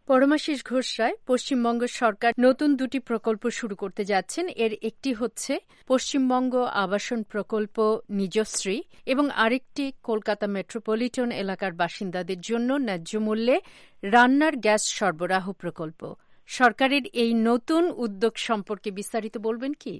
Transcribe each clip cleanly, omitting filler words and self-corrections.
পরমাশিস ঘোষ রায়, পশ্চিমবঙ্গ সরকার নতুন দুটি প্রকল্প শুরু করতে যাচ্ছেন। এর একটি হচ্ছে পশ্চিমবঙ্গ আবাসন প্রকল্প নিজশ্রী এবং আরেকটি কলকাতা মেট্রোপলিটন এলাকার বাসিন্দাদের জন্য ন্যায্য মূল্যে রান্নার গ্যাস সরবরাহ প্রকল্প। সরকারের এই নতুন উদ্যোগ সম্পর্কে বিস্তারিত বলবেন কি?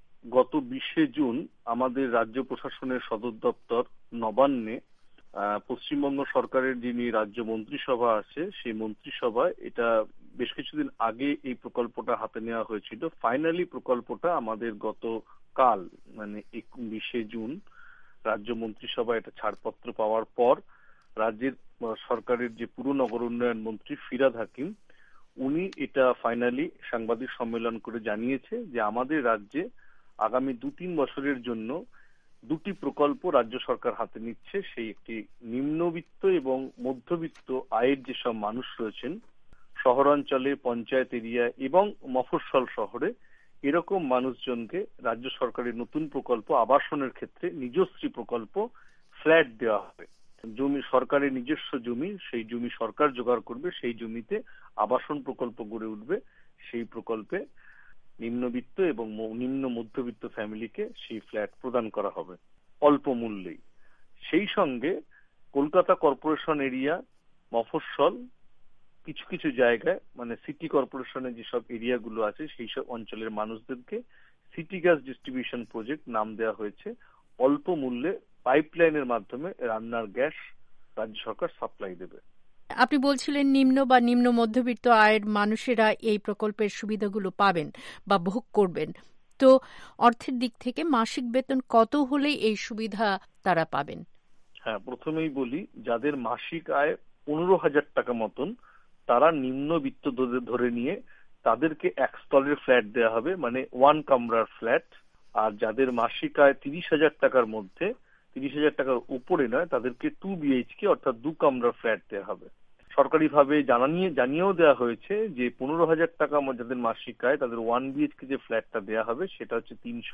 গত 20শে জুন আমাদের রাজ্য প্রশাসনের সদর দপ্তর নবান্নে পশ্চিমবঙ্গ সরকারের যিনি রাজ্য মন্ত্রিসভা আছে সেই মন্ত্রিসভায় এটা বেশ কিছুদিন আগে এই প্রকল্পটা হাতে নেওয়া হয়েছিল। ফাইনালি প্রকল্পটা আমাদের গতকাল মানে 20শে জুন রাজ্য মন্ত্রিসভা এটা ছাড়পত্র পাওয়ার পর রাজ্যের সরকারের যে পুর নগর উন্নয়ন মন্ত্রী ফিরহাদ হাকিম উনি এটা ফাইনালি সাংবাদিক সম্মেলন করে জানিয়েছে যে আমাদের রাজ্যে আগামী 2-3 বছরের জন্য দুটি প্রকল্প রাজ্য সরকার হাতে নিচ্ছে। সেই একটি নিম্নবিত্ত এবং মধ্যবিত্ত আয়ের যেসব মানুষ রয়েছেন শহরাঞ্চলে, পঞ্চায়েত এরিয়া এবং মফস্বল শহরে, এরকম মানুষজনকে রাজ্য সরকারের নতুন প্রকল্প আবাসনের ক্ষেত্রে নিজশ্রী প্রকল্প ফ্ল্যাট দেওয়া হবে। জমি সরকারের নিজস্ব জমি, সেই জমি সরকার জোগাড় করবে, সেই জমিতে আবাসন প্রকল্প গড়ে উঠবে। সেই প্রকল্পে নিম্নবিত্ত এবং নিম্ন মধ্যবিত্ত ফ্যামিলিকে সেই ফ্ল্যাট প্রদান করা হবে অল্প মূল্যেই। সেই সঙ্গে কলকাতা কর্পোরেশন এরিয়া, মফস্বল কিছু কিছু জায়গায় মানে সিটি কর্পোরেশনের যেসব এরিয়াগুলো আছে সেই সব অঞ্চলের মানুষদেরকে সিটি গ্যাস ডিস্ট্রিবিউশন প্রজেক্ট নাম দেওয়া হয়েছে। অল্প মূল্যে পাইপলাইনের মাধ্যমে রান্নার গ্যাস রাজ্য সরকার সাপ্লাই দেবে। আপনি বলছিলেন নিম্ন বা নিম্ন মধ্যবিত্ত আয়ের মানুষেরা এই প্রকল্পের সুবিধাগুলো পাবেন বা ভোগ করবেন। তো অর্থের দিক থেকে মাসিক বেতন কত হলে এই সুবিধা তারা পাবেন? হ্যাঁ, প্রথমেই বলি, যাদের মাসিক আয় 15,000 টাকা মতন তারা নিম্নবিত্ত ধরে নিয়ে তাদেরকে এক স্তলের ফ্ল্যাট দেওয়া হবে, মানে ওয়ান কামরার ফ্ল্যাট। আর যাদের মাসিক আয় 30,000 টাকার মধ্যে, 30,000 টাকার উপরে নয়, তাদেরকে 2 BHK অর্থাৎ 2 কামরার ফ্ল্যাট দেওয়া হবে। সরকারিভাবে জানিয়েও দেওয়া হয়েছে যে 15,000 টাকা যাদের মাসিক আয় তাদের 1 BHK যে ফ্ল্যাটটা দেওয়া হবে সেটা হচ্ছে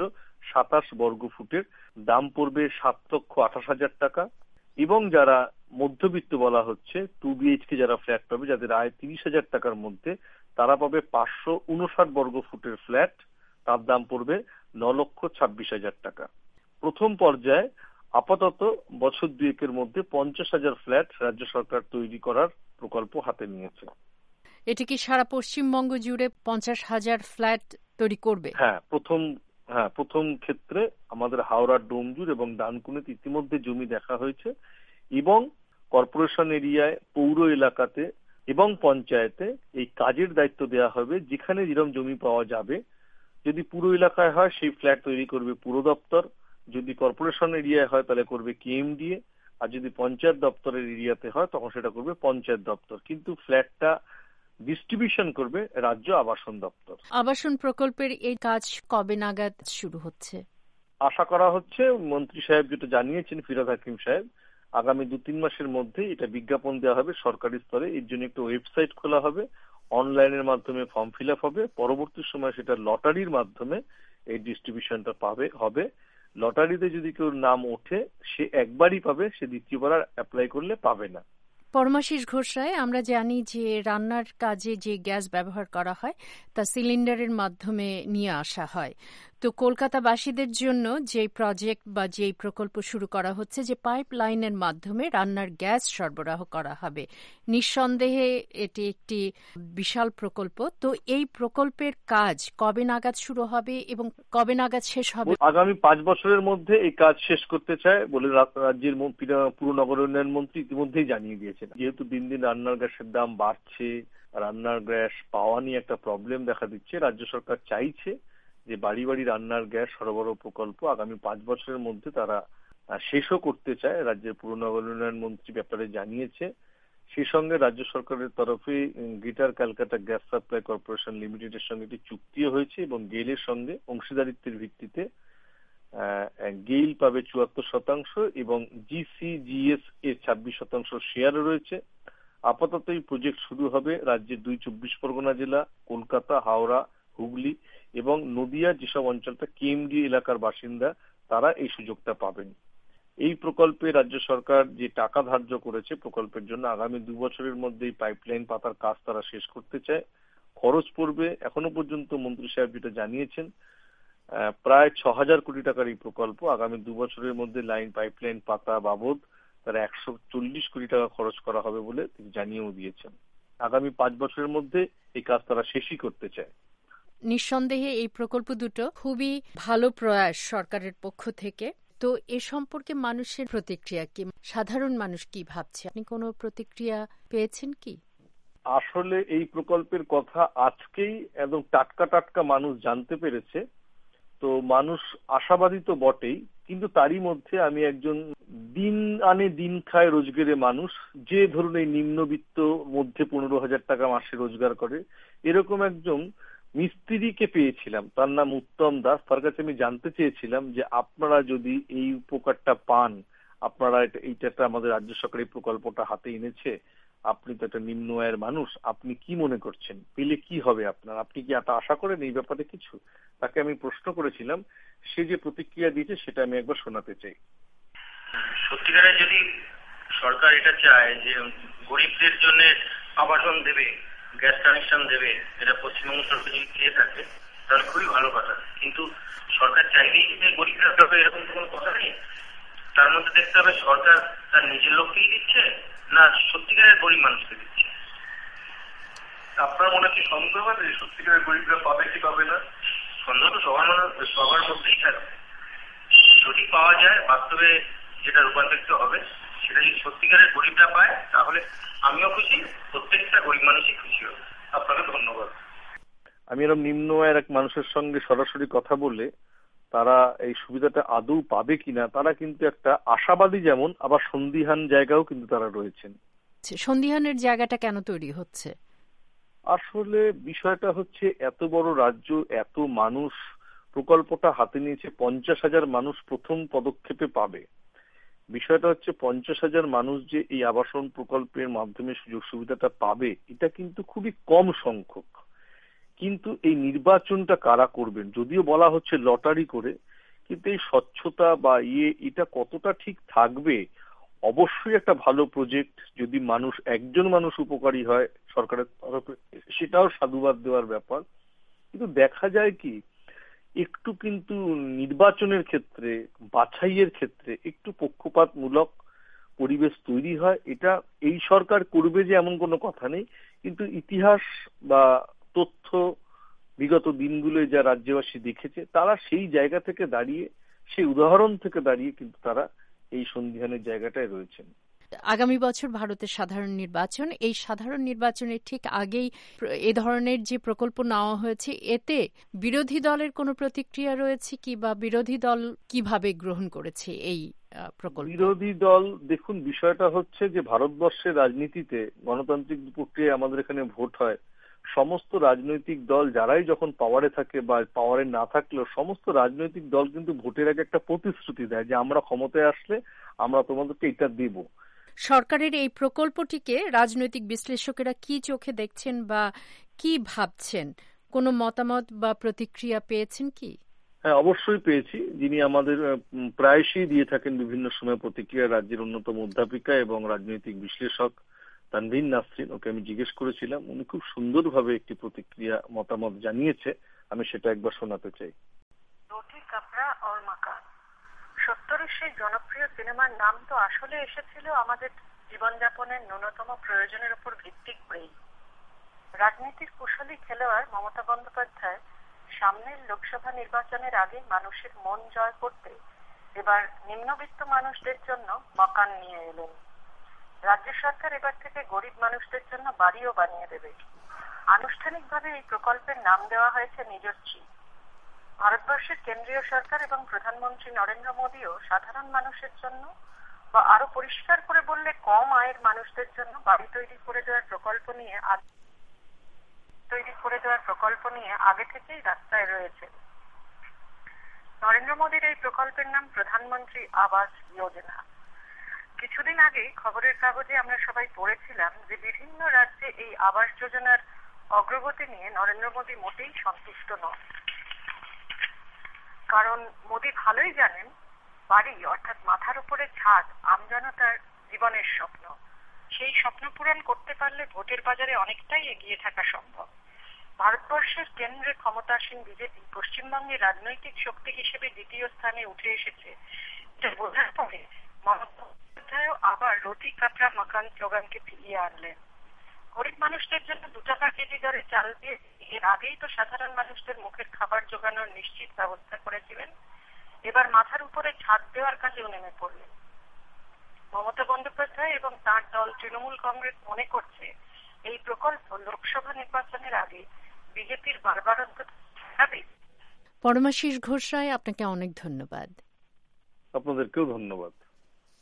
327 বর্গ ফুটের, দাম পড়বে 7,28,000 টাকা। এবং যারা মধ্যবিত্ত বলা হচ্ছে 2 BHK যারা ফ্ল্যাট পাবে, যাদের আয় 30,000 টাকার মধ্যে, তারা পাবে 559 বর্গ ফুটের ফ্ল্যাট, তার দাম পড়বে 9,26,000 টাকা। প্রথম পর্যায়ে আপাতত বছর দুয়েকের মধ্যে 50,000 ফ্ল্যাট রাজ্য সরকার তৈরি করার প্রকল্প হাতে নিয়েছে। এটা কি সারা পশ্চিমবঙ্গ জুড়ে 50,000 ফ্ল্যাট তৈরি করবে? হ্যাঁ, প্রথম ক্ষেত্রে আমাদের হাওড়ার ডোমজুর এবং ডানকুনিতে ইতিমধ্যে জমি দেখা হয়েছে এবং কর্পোরেশন এরিয়ায়, পৌর এলাকাতে এবং পঞ্চায়েতে এই কাজের দায়িত্ব দেওয়া হবে। যেখানে যেরকম জমি পাওয়া যাবে, যদি পুরো এলাকায় হয় সেই ফ্ল্যাট তৈরি করবে পুর দপ্তর, যদি কর্পোরেশন এরিয়ায় হয় তাহলে করবে KMDA, আর যদি পঞ্চায়েত দপ্তরের এরিয়াতে হয় তখন সেটা করবে পঞ্চায়েত দপ্তর। কিন্তু ফ্ল্যাটটা ডিস্ট্রিবিউশন করবে রাজ্য আবাসন দপ্তর। আবাসন প্রকল্পের এই কাজ কবে নাগাদ শুরু হচ্ছে? আশা করা হচ্ছে মন্ত্রী সাহেব যেটা জানিয়েছেন ফিরহাদ হাকিম সাহেব, আগামী 2-3 মাসের মধ্যে এটা বিজ্ঞাপন দেওয়া হবে সরকারি স্তরে। এর জন্য একটা ওয়েবসাইট খোলা হবে, অনলাইনের মাধ্যমে ফর্ম ফিল আপ হবে। পরবর্তী সময় সেটা লটারির মাধ্যমে এই ডিস্ট্রিবিউশনটা হবে। লটারিতে যদি কেউ নাম ওঠে সে একবারই পাবে, সে দ্বিতীয়বার আর অ্যাপ্লাই করলে পাবে না। পরমাশিস ঘোষ রায়, আমরা জানি যে রান্নার কাজে যে গ্যাস ব্যবহার করা হয় তা সিলিন্ডারের মাধ্যমে নিয়ে আসা হয়। তো কলকাতাবাসীদের জন্য যে প্রজেক্ট বা যে প্রকল্প শুরু করা হচ্ছে যে পাইপ লাইনের মাধ্যমে রান্নার গ্যাস সরবরাহ করা হবে, নিঃসন্দেহে এটি একটি বিশাল প্রকল্প। তো এই প্রকল্পের কাজ কবে নাগাদ শুরু হবে এবং কবে নাগাদ শেষ হবে? আগামী 5 বছরের মধ্যে এই কাজ শেষ করতে চায় বলে রাজ্যের পুর নগর উন্নয়ন মন্ত্রী ইতিমধ্যেই জানিয়ে দিয়েছেন। যেহেতু দিন দিন রান্নার গ্যাসের দাম বাড়ছে, রান্নার গ্যাস পাওয়া নিয়ে একটা প্রবলেম দেখা দিচ্ছে, রাজ্য সরকার চাইছে যে বাড়ি বাড়ি রান্নার গ্যাস সরবরাহ প্রকল্প আগামী 5 বছরের মধ্যে তারা শেষও করতে চায়। রাজ্যের পুর নগর উন্নয়ন মন্ত্রী ব্যাপারে জানিয়েছে। সেই সঙ্গে রাজ্য সরকারের তরফে greater Calcutta gas supply corporation লিমিটেডের সঙ্গে একটি চুক্তিও হয়েছে এবং গেইলের সঙ্গে অংশীদারিত্বের ভিত্তিতে গেইল পাবে 74% এবং GCGS এর 26% শেয়ারও রয়েছে। আপাতত এই প্রজেক্ট শুরু হবে রাজ্যের 2 24 পরগনা জেলা, কলকাতা, হাওড়া, হুগলি এবং নদিয়া, যেসব অঞ্চলটা KMDA এলাকার বাসিন্দা তারা এই সুযোগটা পাবেন। এই প্রকল্পে রাজ্য সরকার যে টাকা ধার্য করেছে প্রকল্পের জন্য আগামী 2 বছরের মধ্যেই পাইপলাইন পাতার কাজ তারা শেষ করতে চায়। খরচ পড়বে, এখনো পর্যন্ত মন্ত্রী সাহেব যেটা জানিয়েছেন, প্রায় 6,000 কোটি টাকার এই প্রকল্প। আগামী 2 বছরের মধ্যে লাইন পাইপলাইন পাতা বাবদ তারা 140 কোটি টাকা খরচ করা হবে বলে তিনি জানিয়েও দিয়েছেন। আগামী 5 বছরের মধ্যে এই কাজ তারা শেষই করতে চায়। নিঃসন্দেহে এই প্রকল্প দুটো খুবই ভালো প্রয়াস সরকারের পক্ষ থেকে। তো এ সম্পর্কে মানুষের প্রতিক্রিয়া কি, সাধারণ মানুষ কি ভাবছে, আপনি কোনো প্রতিক্রিয়া পেয়েছেন কি? আসলে এই প্রকল্পের কথা আজকেই একদম টাটকা টাটকা মানুষ জানতে পেরেছে। তো মানুষ আশাবাদী তো বটেই, কিন্তু তারই মধ্যে আমি একজন দিন আনে দিন খায় রোজগারে মানুষ, যে ধরুন এই নিম্নবিত্ত মধ্যে 15,000 টাকা মাসে রোজগার করে এরকম একজন মিস্ত্রিকে পেয়েছিলাম, তার নাম উত্তম দাস। তার কাছে আমি জানতে চেয়েছিলাম যে আপনারা যদি এই উপকারটা পান, আপনারা এইটা আমাদের রাজ্য সরকার এই প্রকল্পটা হাতে এনেছে, আপনি তো একটা নিম্ন আয়ের মানুষ, আপনি কি মনে করছেন, পেলে কি হবে আপনার, আপনি কি এটা আশা করেন এই ব্যাপারে কিছু? তাকে আমি প্রশ্ন করেছিলাম, সে যে প্রতিক্রিয়া দিয়েছে সেটা আমি একবার শোনাতে চাই। সত্যিকারে যদি সরকার এটা চায় যে গরিবদের জন্য আবাসন দেবে, গ্যাস কানেকশন দেবে, এটা পশ্চিমবঙ্গ সরকার যদি চেয়ে থাকে তাহলে খুবই ভালো কথা। কিন্তু সরকার চাইলেই যে গরিবরা হবে এরকম কোনো কথা নেই। তার মধ্যে দেখতে হবে সরকার তার নিজের লোককেই দিচ্ছে না সত্যিকারের গরিব মানুষকে দিচ্ছে। আপনার মনে কি সন্দেহ আছে সত্যিকারের গরিবরা পাবে কি পাবে না? সন্দেহ তো সবার মধ্যেই থাকবে। যদি পাওয়া যায়, বাস্তবে যেটা রূপান্তরিত হবে সেটা যদি সত্যিকারের গরিবরা পায় তাহলে আমিও খুশি, প্রত্যেকটা গরিব মানুষই খুশি হবে। আপনাকে ধন্যবাদ। আমি এরকম নিম্ন আয়ের এক মানুষের সঙ্গে সরাসরি কথা বলে তারা এই সুবিধাটা আদৌ পাবে কিনা, তারা কিন্তু একটা আশাবাদী যেমন আবার সন্দিহান জায়গাও কিন্তু তারা রয়েছেন। সন্দিহানের জায়গাটা কেন তৈরি হচ্ছে? আসলে বিষয়টা হচ্ছে এত বড় রাজ্য, এত মানুষ, প্রকল্পটা হাতে নিয়েছে, 50,000 মানুষ প্রথম পদক্ষেপে পাবে। বিষয়টা হচ্ছে 50,000 মানুষ যে এই আবাসন প্রকল্পের মাধ্যমে সুযোগ সুবিধাটা পাবে এটা কিন্তু খুবই কম সংখ্যক। কিন্তু এই নির্বাচনটা কারা করবেন, যদিও বলা হচ্ছে লটারি করে, কিন্তু এই স্বচ্ছতা বা এটা কতটা ঠিক থাকবে? অবশ্যই একটা ভালো প্রজেক্ট, যদি একজন মানুষ উপকারী হয় সরকারের তরফে সেটাও সাধুবাদ দেওয়ার ব্যাপার। কিন্তু দেখা যায় কি, একটু কিন্তু নির্বাচনের ক্ষেত্রে, বাছাইয়ের ক্ষেত্রে একটু পক্ষপাতমূলক পরিবেশ তৈরি হয়। এটা এই সরকার করবে যে এমন কোনো কথা নেই, কিন্তু ইতিহাস বা তথ্য বিগত দিনগুলোয় যা রাজ্যবাসী দেখেছে, তারা সেই জায়গা থেকে দাঁড়িয়ে, সেই উদাহরণ থেকে দাঁড়িয়ে কিন্তু তারা এই সন্ধিহানের জায়গাটায় রয়েছেন। আগামী বছর ভারতের সাধারণ নির্বাচন, এই সাধারণ নির্বাচনের ঠিক আগেই এ ধরনের যে প্রকল্প নেওয়া হয়েছে, এতে বিরোধী দলের কোনো প্রতিক্রিয়া রয়েছে কি, বা বিরোধী দল কিভাবে গ্রহণ করেছে এই প্রকল্প? বিরোধী দল, দেখুন বিষয়টা হচ্ছে যে ভারতবর্ষের রাজনীতিতে গণতান্ত্রিক প্রক্রিয়ায় আমাদের এখানে ভোট হয়, সমস্ত রাজনৈতিক দল যারাই যখন পাওয়ারে থাকে বা পাওয়ারে না থাকলেও সমস্ত রাজনৈতিক দল কিন্তু ভোটের আগে একটা প্রতিশ্রুতি দেয় যে আমরা ক্ষমতায় আসলে আমরা তোমাদেরকে এটা দেব। সরকারের এই প্রকল্পটিকে রাজনৈতিক বিশ্লেষকেরা কি চোখে দেখছেন বা কি ভাবছেন, কোনো মতামত বা প্রতিক্রিয়া পেয়েছেন কি? হ্যাঁ, অবশ্যই পেয়েছি। যিনি আমাদের প্রায়শই দিয়ে থাকেন বিভিন্ন সময় প্রতিক্রিয়া, রাজ্যের অন্যতম অধ্যাপিকা এবং রাজনৈতিক বিশ্লেষক তানভীর নাসরিন, ওকে আমি জিজ্ঞেস করেছিলাম, উনি খুব সুন্দরভাবে একটি প্রতিক্রিয়া মতামত জানিয়েছে, আমি সেটা একবার শোনাতে চাই। রুটি কাপড়া আর মাকান 70-এর সেই জনপ্রিয় সিনেমার নাম তো আসলে এসেছিল আমাদের জীবনযাপনের ন্যূনতম প্রয়োজনের উপর ভিত্তি করেই। রাজনীতির কুশলী খেলোয়াড় মমতা বন্দ্যোপাধ্যায় সামনের লোকসভা নির্বাচনের আগে মানুষের মন জয় করতে এবার নিম্নবিত্ত মানুষদের জন্য মকান নিয়ে এলেন। রাজ্য সরকার এবার থেকে গরিব মানুষদের জন্য বাড়িও বানিয়ে দেবে। আনুষ্ঠানিকভাবে এই প্রকল্পের নাম দেওয়া হয়েছে নিজস্বী। ভারতবর্ষের কেন্দ্রীয় সরকার এবং প্রধানমন্ত্রী নরেন্দ্র মোদীও সাধারণ মানুষের জন্য, বা আরো পরিষ্কার করে বললে কম আয়ের মানুষদের জন্য বাড়ি তৈরি করে দেওয়ার প্রকল্প নিয়ে আগে থেকেই রাস্তায় রয়েছে। নরেন্দ্র মোদীর এই প্রকল্পের নাম প্রধানমন্ত্রী আবাস যোজনা। কিছুদিন আগেই খবরের কাগজে আমরা সবাই পড়েছিলাম যে বিভিন্ন রাজ্যে এই আবাস যোজনার অগ্রগতি নিয়ে নরেন্দ্র মোদী মোটেই সন্তুষ্ট নন। কারণ মোদী ভালোই জানেন বাড়ি অর্থাৎ মাথার উপরে ছাদ আমজনতার জীবনের স্বপ্ন। সেই স্বপ্ন পূরণ করতে পারলে ভোটের বাজারে অনেকটাই এগিয়ে থাকা সম্ভব। ভারতবর্ষের কেন্দ্রে ক্ষমতাসীন বিজেপি পশ্চিমবঙ্গের রাজনৈতিক শক্তি হিসেবে দ্বিতীয় স্থানে উঠে এসেছে। এটা বোঝার পরে মমতা বন্দ্যোপাধ্যায়ও আবার রুটি কাপড়া মাকান স্লোগানকে ফিরিয়ে আনলেন। গরিব মানুষদের জন্য 2 টাকা কেজি দরে চাল দিয়ে এর আগেই তো সাধারণ মানুষদের মুখের খাবার জোগানোর নিশ্চিত ব্যবস্থা করেছিলেন। এবার মাথার উপরে ছাদ দেওয়ার কাজেও নেমে পড়লেন। মমতা বন্দ্যোপাধ্যায় এবং তাঁর দল তৃণমূল কংগ্রেস মনে করছে এই প্রকল্প লোকসভা নির্বাচনের আগে বিজেপির বারবারন্ত হবে। পরমাশিস ঘোষ রায়, আপনাকে অনেক ধন্যবাদ। আপনাদেরকেও ধন্যবাদ।